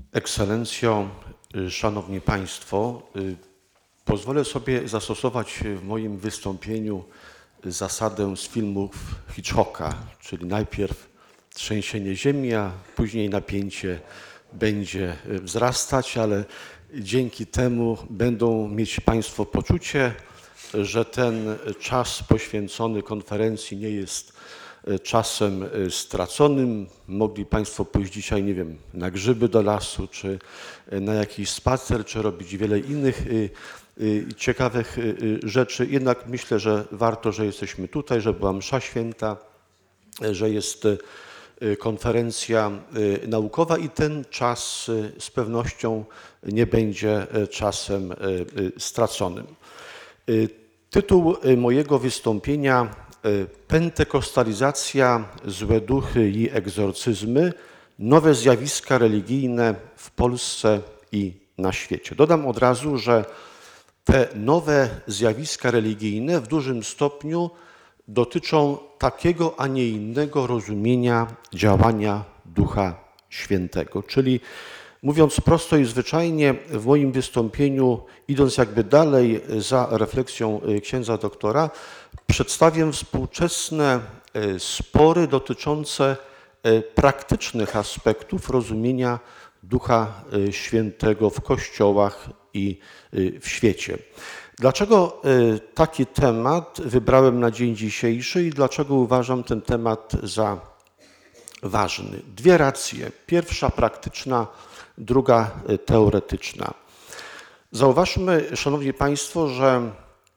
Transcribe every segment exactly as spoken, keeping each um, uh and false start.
Ekscelencjo, Szanowni Państwo, pozwolę sobie zastosować w moim wystąpieniu zasadę z filmów Hitchcocka, czyli najpierw trzęsienie ziemi, a później napięcie będzie wzrastać, ale dzięki temu będą mieć Państwo poczucie, że ten czas poświęcony konferencji nie jest czasem straconym. Mogli Państwo pójść dzisiaj, nie wiem, na grzyby do lasu, czy na jakiś spacer, czy robić wiele innych ciekawych rzeczy. Jednak myślę, że warto, że jesteśmy tutaj, że była msza święta, że jest konferencja naukowa i ten czas z pewnością nie będzie czasem straconym. Tytuł mojego wystąpienia: Pentekostalizacja, złe duchy i egzorcyzmy, nowe zjawiska religijne w Polsce i na świecie. Dodam od razu, że te nowe zjawiska religijne w dużym stopniu dotyczą takiego, a nie innego rozumienia działania Ducha Świętego. Czyli mówiąc prosto i zwyczajnie, w moim wystąpieniu, idąc jakby dalej za refleksją księdza doktora, przedstawię współczesne spory dotyczące praktycznych aspektów rozumienia Ducha Świętego w kościołach i w świecie. Dlaczego taki temat wybrałem na dzień dzisiejszy i dlaczego uważam ten temat za ważny? Dwie racje. Pierwsza praktyczna, druga teoretyczna. Zauważmy, Szanowni Państwo, że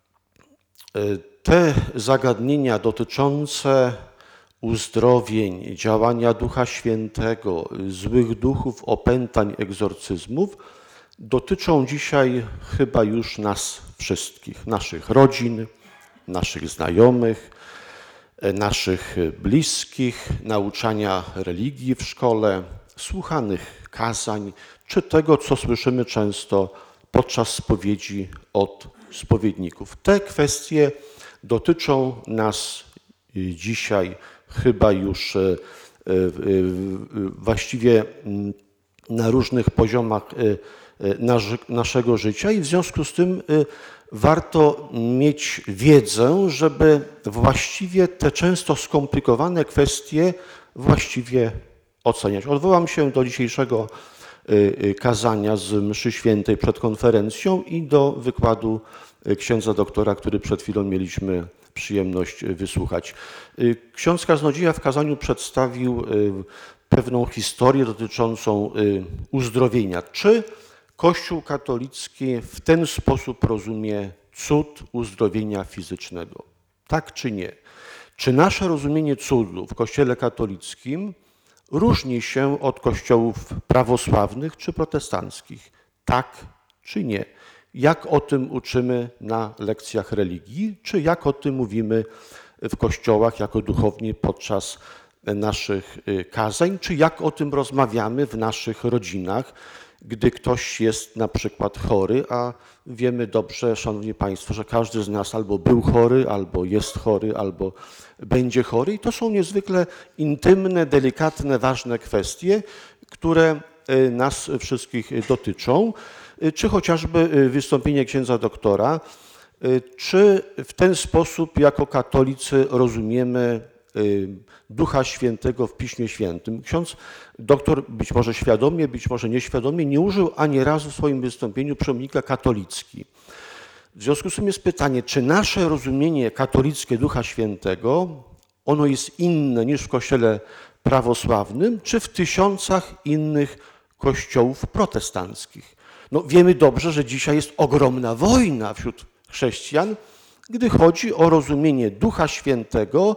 te zagadnienia dotyczące uzdrowień, działania Ducha Świętego, złych duchów, opętań, egzorcyzmów dotyczą dzisiaj chyba już nas wszystkich, naszych rodzin, naszych znajomych, naszych bliskich, nauczania religii w szkole, słuchanych kazań, czy tego, co słyszymy często podczas spowiedzi od spowiedników. Te kwestie dotyczą nas dzisiaj chyba już właściwie na różnych poziomach naszego życia i w związku z tym warto mieć wiedzę, żeby właściwie te często skomplikowane kwestie właściwie oceniać. Odwołam się do dzisiejszego kazania z mszy świętej przed konferencją i do wykładu księdza doktora, który przed chwilą mieliśmy przyjemność wysłuchać. Ksiądz kaznodzieja w kazaniu przedstawił pewną historię dotyczącą uzdrowienia. Czy Kościół katolicki w ten sposób rozumie cud uzdrowienia fizycznego? Tak czy nie? Czy nasze rozumienie cudu w Kościele katolickim różni się od kościołów prawosławnych czy protestanckich? Tak czy nie? Jak o tym uczymy na lekcjach religii, czy jak o tym mówimy w kościołach jako duchowni podczas naszych kazań, czy jak o tym rozmawiamy w naszych rodzinach, gdy ktoś jest na przykład chory, a wiemy dobrze, Szanowni Państwo, że każdy z nas albo był chory, albo jest chory, albo będzie chory i to są niezwykle intymne, delikatne, ważne kwestie, które nas wszystkich dotyczą, czy chociażby wystąpienie księdza doktora, czy w ten sposób jako katolicy rozumiemy Ducha Świętego w Piśmie Świętym. Ksiądz doktor być może świadomie, być może nieświadomie nie użył ani razu w swoim wystąpieniu przydomnika katolicki. W związku z tym jest pytanie, czy nasze rozumienie katolickie Ducha Świętego, ono jest inne niż w Kościele prawosławnym, czy w tysiącach innych kościołów protestanckich. No, wiemy dobrze, że dzisiaj jest ogromna wojna wśród chrześcijan, gdy chodzi o rozumienie Ducha Świętego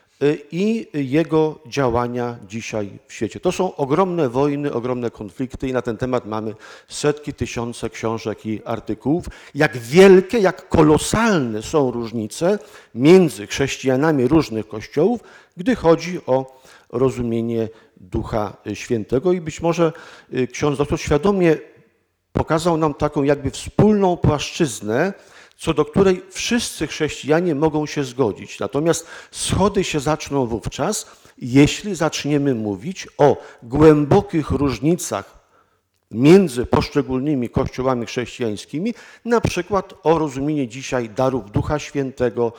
i jego działania dzisiaj w świecie. To są ogromne wojny, ogromne konflikty i na ten temat mamy setki, tysiące książek i artykułów. Jak wielkie, jak kolosalne są różnice między chrześcijanami różnych kościołów, gdy chodzi o rozumienie Ducha Świętego i być może ksiądz doktor świadomie pokazał nam taką jakby wspólną płaszczyznę, co do której wszyscy chrześcijanie mogą się zgodzić. Natomiast schody się zaczną wówczas, jeśli zaczniemy mówić o głębokich różnicach między poszczególnymi kościołami chrześcijańskimi, na przykład o rozumienie dzisiaj darów Ducha Świętego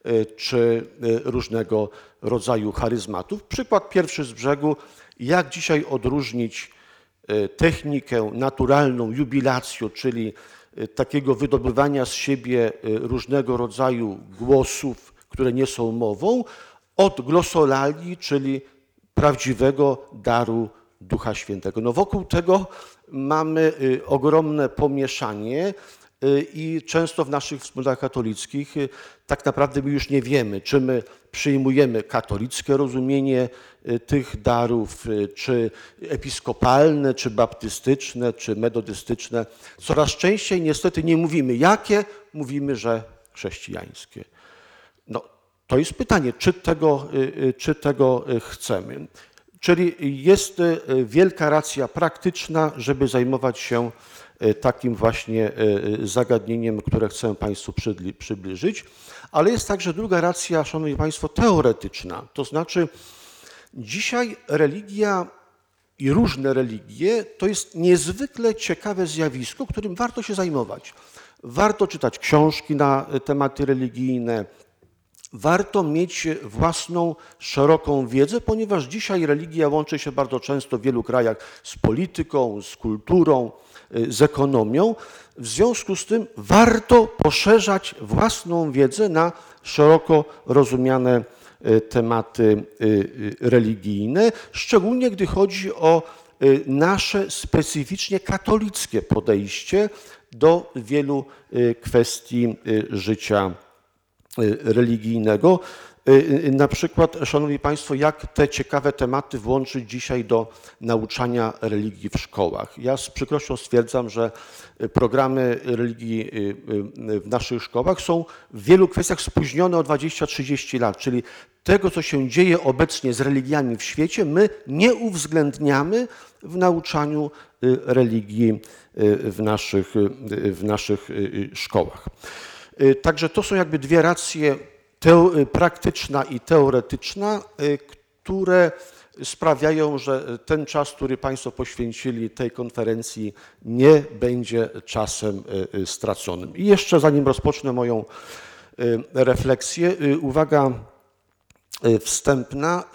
czy różnego rodzaju charyzmatów. Przykład pierwszy z brzegu, jak dzisiaj odróżnić technikę naturalną jubilacją, czyli takiego wydobywania z siebie różnego rodzaju głosów, które nie są mową, od glosolali, czyli prawdziwego daru Ducha Świętego. No wokół tego mamy ogromne pomieszanie i często w naszych wspólnotach katolickich tak naprawdę my już nie wiemy, czy my przyjmujemy katolickie rozumienie tych darów, czy episkopalne, czy baptystyczne, czy metodystyczne. Coraz częściej niestety nie mówimy jakie, mówimy, że chrześcijańskie. No, to jest pytanie, czy tego, czy tego chcemy. Czyli jest wielka racja praktyczna, żeby zajmować się takim właśnie zagadnieniem, które chcę Państwu przybliżyć, ale jest także druga racja, Szanowni Państwo, teoretyczna. To znaczy dzisiaj religia i różne religie to jest niezwykle ciekawe zjawisko, którym warto się zajmować. Warto czytać książki na tematy religijne, warto mieć własną, szeroką wiedzę, ponieważ dzisiaj religia łączy się bardzo często w wielu krajach z polityką, z kulturą, z ekonomią. W związku z tym warto poszerzać własną wiedzę na szeroko rozumiane tematy religijne, szczególnie gdy chodzi o nasze specyficznie katolickie podejście do wielu kwestii życia religijnego. Na przykład, Szanowni Państwo, jak te ciekawe tematy włączyć dzisiaj do nauczania religii w szkołach. Ja z przykrością stwierdzam, że programy religii w naszych szkołach są w wielu kwestiach spóźnione o dwadzieścia trzydzieści lat, czyli tego, co się dzieje obecnie z religiami w świecie, my nie uwzględniamy w nauczaniu religii w naszych, w naszych szkołach. Także to są jakby dwie racje, praktyczna i teoretyczna, które sprawiają, że ten czas, który Państwo poświęcili tej konferencji, nie będzie czasem straconym. I jeszcze zanim rozpocznę moją refleksję, uwaga wstępna.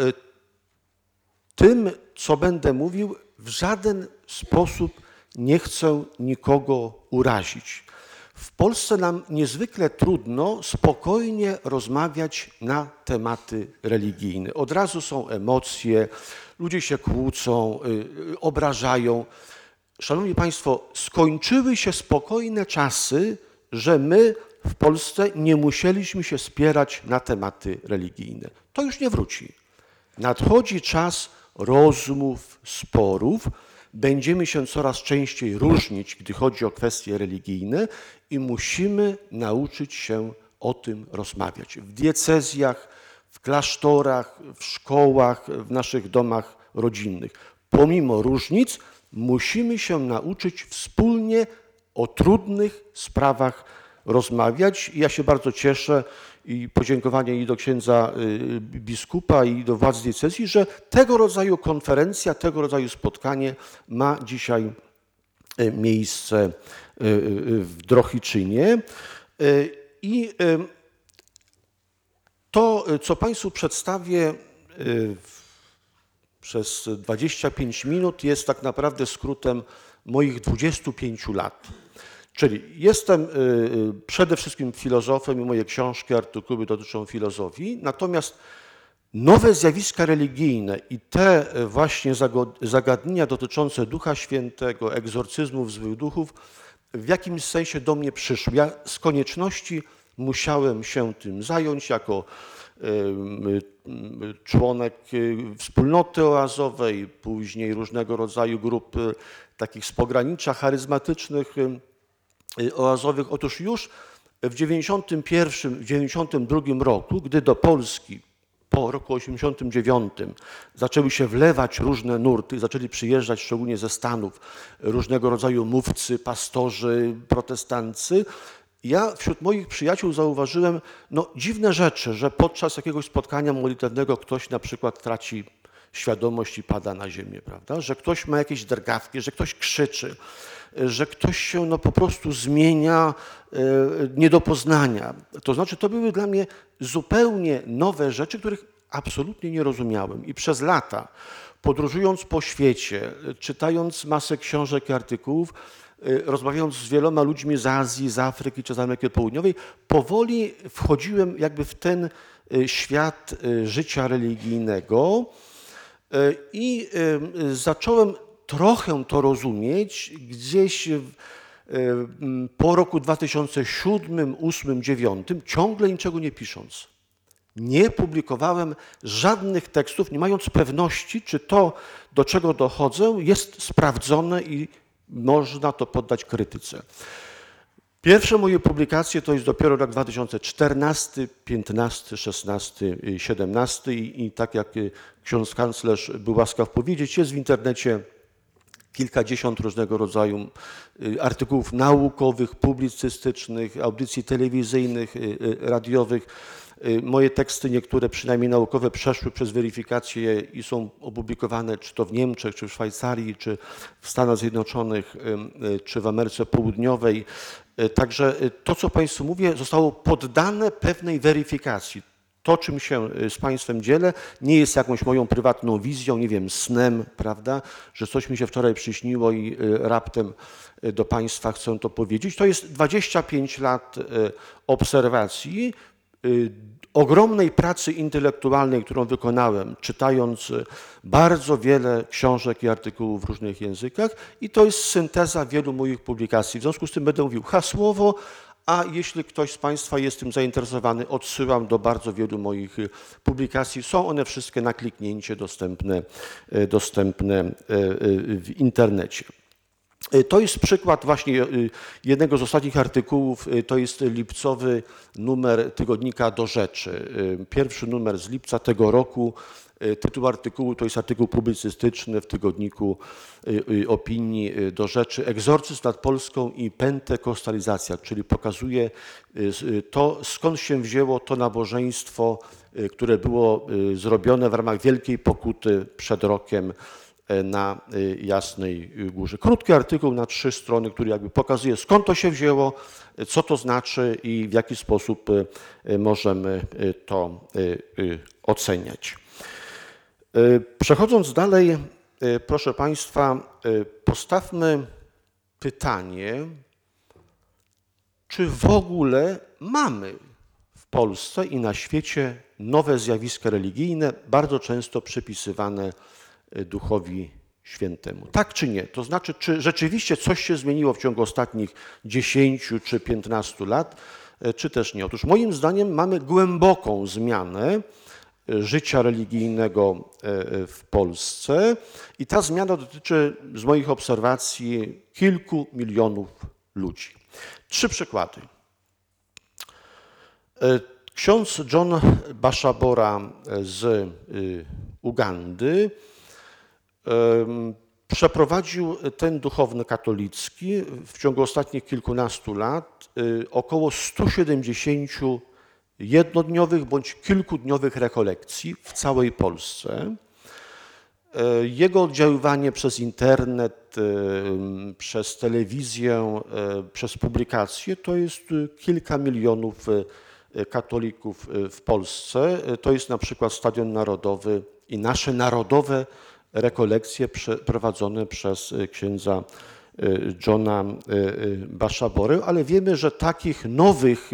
Tym, co będę mówił, w żaden sposób nie chcę nikogo urazić. W Polsce nam niezwykle trudno spokojnie rozmawiać na tematy religijne. Od razu są emocje, ludzie się kłócą, obrażają. Szanowni Państwo, skończyły się spokojne czasy, że my w Polsce nie musieliśmy się spierać na tematy religijne. To już nie wróci. Nadchodzi czas rozmów, sporów. Będziemy się coraz częściej różnić, gdy chodzi o kwestie religijne i musimy nauczyć się o tym rozmawiać. W diecezjach, w klasztorach, w szkołach, w naszych domach rodzinnych. Pomimo różnic musimy się nauczyć wspólnie o trudnych sprawach rozmawiać. I ja się bardzo cieszę i podziękowanie i do księdza biskupa, i do władz diecezji, że tego rodzaju konferencja, tego rodzaju spotkanie ma dzisiaj miejsce w Drohiczynie. I to, co Państwu przedstawię przez dwadzieścia pięć minut, jest tak naprawdę skrótem moich dwudziestu pięciu lat. Czyli jestem przede wszystkim filozofem i moje książki, artykuły dotyczą filozofii, natomiast nowe zjawiska religijne i te właśnie zagadnienia dotyczące Ducha Świętego, egzorcyzmów złych duchów w jakimś sensie do mnie przyszły. Ja z konieczności musiałem się tym zająć jako członek wspólnoty oazowej, później różnego rodzaju grup takich z pogranicza charyzmatycznych, oazowych. Otóż już w dziewięćdziesiątym pierwszym, dziewięćdziesiątym drugim roku, gdy do Polski po roku osiemdziesiątym dziewiątym zaczęły się wlewać różne nurty, zaczęli przyjeżdżać szczególnie ze Stanów różnego rodzaju mówcy, pastorzy, protestancy, ja wśród moich przyjaciół zauważyłem no, dziwne rzeczy, że podczas jakiegoś spotkania modlitewnego ktoś na przykład traci świadomość i pada na ziemię, prawda? Że ktoś ma jakieś drgawki, że ktoś krzyczy, że ktoś się no, po prostu zmienia e, nie do poznania. To znaczy, to były dla mnie zupełnie nowe rzeczy, których absolutnie nie rozumiałem. I przez lata, podróżując po świecie, czytając masę książek i artykułów, rozmawiając z wieloma ludźmi z Azji, z Afryki czy z Ameryki Południowej, powoli wchodziłem jakby w ten świat życia religijnego i zacząłem trochę to rozumieć gdzieś po roku dwa tysiące siódmym, ósmym, dziewiątym, ciągle niczego nie pisząc. Nie publikowałem żadnych tekstów, nie mając pewności, czy to, do czego dochodzę, jest sprawdzone i można to poddać krytyce. Pierwsze moje publikacje to jest dopiero rok dwa tysiące czternasty, piętnasty, szesnasty, siedemnasty i, i tak jak ksiądz kanclerz był łaskaw powiedzieć, jest w internecie kilkadziesiąt różnego rodzaju artykułów naukowych, publicystycznych, audycji telewizyjnych, radiowych. Moje teksty, niektóre przynajmniej naukowe, przeszły przez weryfikację i są opublikowane czy to w Niemczech, czy w Szwajcarii, czy w Stanach Zjednoczonych, czy w Ameryce Południowej. Także to, co Państwu mówię, zostało poddane pewnej weryfikacji. To, czym się z Państwem dzielę, nie jest jakąś moją prywatną wizją, nie wiem, snem, prawda, że coś mi się wczoraj przyśniło i raptem do Państwa chcę to powiedzieć. To jest dwadzieścia pięć lat obserwacji, ogromnej pracy intelektualnej, którą wykonałem, czytając bardzo wiele książek i artykułów w różnych językach i to jest synteza wielu moich publikacji. W związku z tym będę mówił hasłowo, a jeśli ktoś z Państwa jest tym zainteresowany, odsyłam do bardzo wielu moich publikacji. Są one wszystkie na kliknięcie dostępne, dostępne w internecie. To jest przykład właśnie jednego z ostatnich artykułów, to jest lipcowy numer tygodnika Do Rzeczy. Pierwszy numer z lipca tego roku. Tytuł artykułu to jest artykuł publicystyczny w tygodniku opinii Do Rzeczy. Egzorcyzm nad Polską i pentekostalizacja, czyli pokazuje to, skąd się wzięło to nabożeństwo, które było zrobione w ramach Wielkiej Pokuty przed rokiem na Jasnej Górze. Krótki artykuł na trzy strony, który jakby pokazuje, skąd to się wzięło, co to znaczy i w jaki sposób możemy to oceniać. Przechodząc dalej, proszę Państwa, postawmy pytanie, czy w ogóle mamy w Polsce i na świecie nowe zjawiska religijne, bardzo często przypisywane Duchowi Świętemu. Tak czy nie? To znaczy, czy rzeczywiście coś się zmieniło w ciągu ostatnich dziesięciu czy piętnastu lat, czy też nie? Otóż moim zdaniem mamy głęboką zmianę życia religijnego w Polsce i ta zmiana dotyczy z moich obserwacji kilku milionów ludzi. Trzy przykłady. Ksiądz John Bashabora z Ugandy przeprowadził ten duchowny katolicki w ciągu ostatnich kilkunastu lat około stu siedemdziesięciu jednodniowych bądź kilkudniowych rekolekcji w całej Polsce. Jego oddziaływanie przez internet, przez telewizję, przez publikacje to jest kilka milionów katolików w Polsce. To jest na przykład Stadion Narodowy i nasze narodowe rekolekcje prowadzone przez księdza Johna Bashaborę, ale wiemy, że takich nowych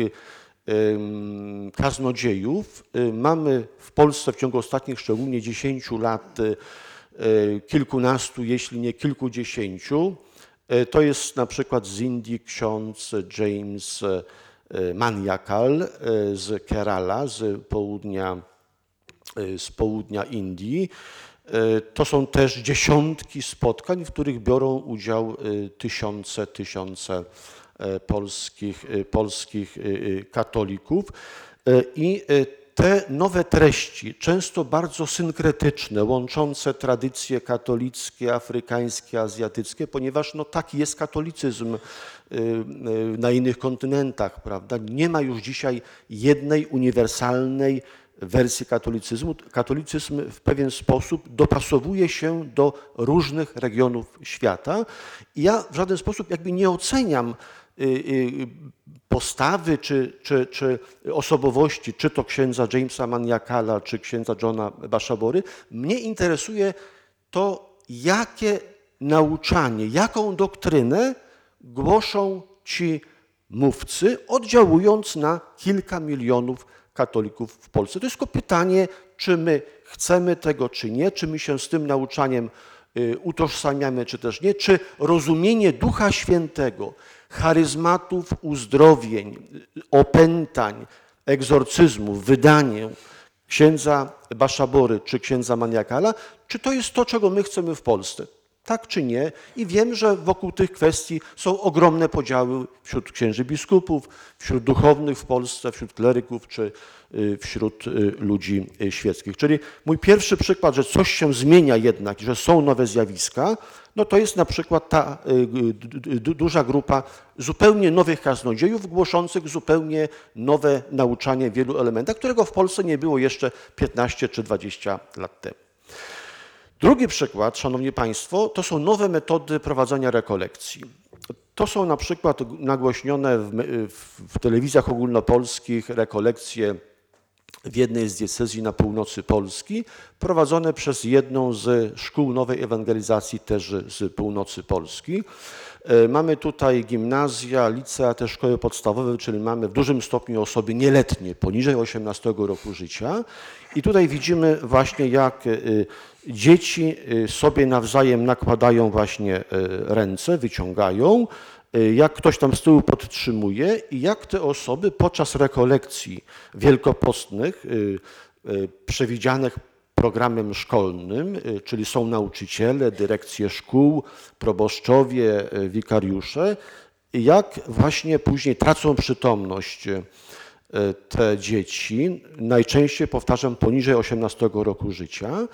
kaznodziejów mamy w Polsce w ciągu ostatnich szczególnie dziesięciu lat kilkunastu, jeśli nie kilkudziesięciu. To jest na przykład z Indii ksiądz James Maniakal z Kerala, z południa, z południa Indii. To są też dziesiątki spotkań, w których biorą udział tysiące, tysiące polskich, polskich katolików i te nowe treści, często bardzo synkretyczne, łączące tradycje katolickie, afrykańskie, azjatyckie, ponieważ no, taki jest katolicyzm na innych kontynentach, prawda? Nie ma już dzisiaj jednej uniwersalnej wersji katolicyzmu. Katolicyzm w pewien sposób dopasowuje się do różnych regionów świata i ja w żaden sposób jakby nie oceniam postawy czy, czy, czy osobowości, czy to księdza Jamesa Maniakala, czy księdza Johna Bashabory. Mnie interesuje to, jakie nauczanie, jaką doktrynę głoszą ci mówcy, oddziałując na kilka milionów katolików w Polsce. To jest tylko pytanie, czy my chcemy tego, czy nie, czy my się z tym nauczaniem utożsamiamy, czy też nie, czy rozumienie Ducha Świętego, charyzmatów uzdrowień, opętań, egzorcyzmów, wydanie księdza Bashabory czy księdza Maniakala, czy to jest to, czego my chcemy w Polsce? Tak czy nie? I wiem, że wokół tych kwestii są ogromne podziały wśród księży biskupów, wśród duchownych w Polsce, wśród kleryków czy wśród ludzi świeckich. Czyli mój pierwszy przykład, że coś się zmienia jednak, że są nowe zjawiska, no to jest na przykład ta duża grupa zupełnie nowych kaznodziejów głoszących zupełnie nowe nauczanie w wielu elementach, którego w Polsce nie było jeszcze piętnaście czy dwadzieścia lat temu. Drugi przykład, szanowni państwo, to są nowe metody prowadzenia rekolekcji. To są na przykład nagłośnione w, w, w telewizjach ogólnopolskich rekolekcje w jednej z diecezji na północy Polski, prowadzone przez jedną z szkół nowej ewangelizacji też z północy Polski. Mamy tutaj gimnazja, licea, też szkoły podstawowe, czyli mamy w dużym stopniu osoby nieletnie, poniżej osiemnastego roku życia. I tutaj widzimy właśnie, jak dzieci sobie nawzajem nakładają właśnie ręce, wyciągają, jak ktoś tam z tyłu podtrzymuje i jak te osoby podczas rekolekcji wielkopostnych przewidzianych programem szkolnym, czyli są nauczyciele, dyrekcje szkół, proboszczowie, wikariusze, jak właśnie później tracą przytomność te dzieci, najczęściej, powtarzam, poniżej osiemnastego roku życia.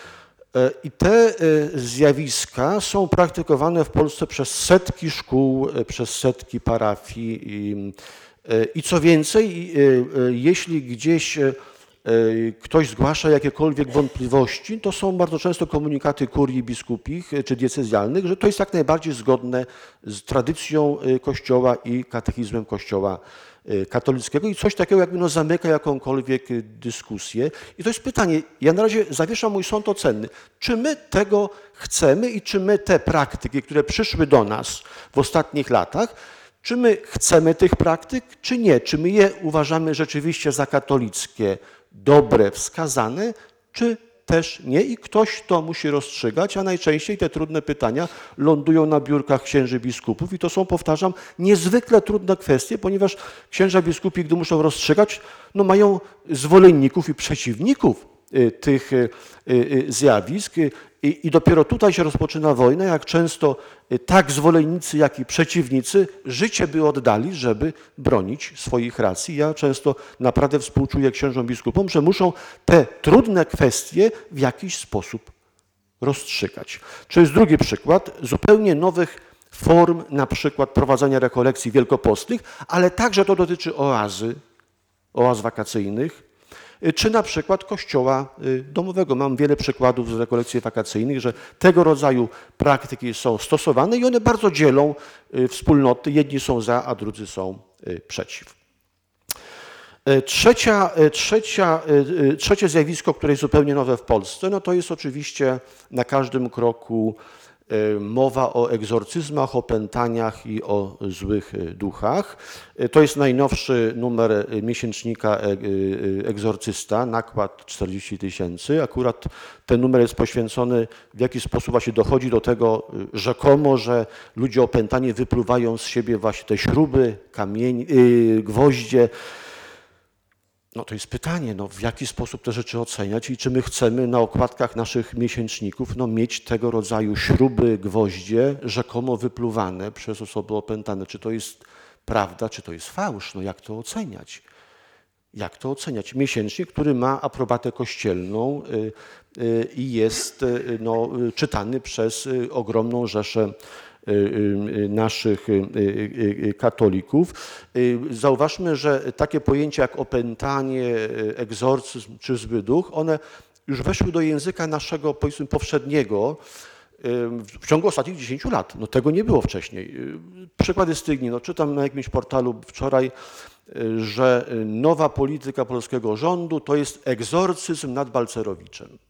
I te zjawiska są praktykowane w Polsce przez setki szkół, przez setki parafii. I, i co więcej, jeśli gdzieś ktoś zgłasza jakiekolwiek wątpliwości, to są bardzo często komunikaty kurii biskupich czy diecezjalnych, że to jest jak najbardziej zgodne z tradycją Kościoła i katechizmem Kościoła katolickiego i coś takiego jakby no zamyka jakąkolwiek dyskusję. I to jest pytanie, ja na razie zawieszam mój sąd ocenny, czy my tego chcemy i czy my te praktyki, które przyszły do nas w ostatnich latach, czy my chcemy tych praktyk, czy nie? Czy my je uważamy rzeczywiście za katolickie, dobre, wskazane, czy też nie? I ktoś to musi rozstrzygać, a najczęściej te trudne pytania lądują na biurkach księży biskupów i to są, powtarzam, niezwykle trudne kwestie, ponieważ księża biskupi, gdy muszą rozstrzygać, no mają zwolenników i przeciwników tych zjawisk i, i dopiero tutaj się rozpoczyna wojna, jak często tak zwolennicy, jak i przeciwnicy życie by oddali, żeby bronić swoich racji. Ja często naprawdę współczuję księżom biskupom, że muszą te trudne kwestie w jakiś sposób rozstrzygać. To jest drugi przykład zupełnie nowych form, na przykład prowadzenia rekolekcji wielkopostnych, ale także to dotyczy oazy, oaz wakacyjnych, czy na przykład kościoła domowego. Mam wiele przykładów z rekolekcji wakacyjnych, że tego rodzaju praktyki są stosowane i one bardzo dzielą wspólnoty. Jedni są za, a drudzy są przeciw. Trzecia, trzecia, trzecie zjawisko, które jest zupełnie nowe w Polsce, no to jest oczywiście na każdym kroku mowa o egzorcyzmach, opętaniach i o złych duchach. To jest najnowszy numer miesięcznika Egzorcysta, nakład czterdzieści tysięcy. Akurat ten numer jest poświęcony, w jaki sposób właśnie dochodzi do tego rzekomo, że ludzie opętani wypluwają z siebie właśnie te śruby, kamienie, gwoździe. No to jest pytanie, no, w jaki sposób te rzeczy oceniać i czy my chcemy na okładkach naszych miesięczników no, mieć tego rodzaju śruby, gwoździe rzekomo wypluwane przez osoby opętane. Czy to jest prawda, czy to jest fałsz? No jak to oceniać? Jak to oceniać? Miesięcznik, który ma aprobatę kościelną i jest no, czytany przez ogromną rzeszę naszych katolików. Zauważmy, że takie pojęcia jak opętanie, egzorcyzm czy zły duch, one już weszły do języka naszego, powiedzmy, powszedniego w ciągu ostatnich dziesięciu lat. No tego nie było wcześniej. Przykłady z tych dni. No, czytam na jakimś portalu wczoraj, że nowa polityka polskiego rządu to jest egzorcyzm nad Balcerowiczem.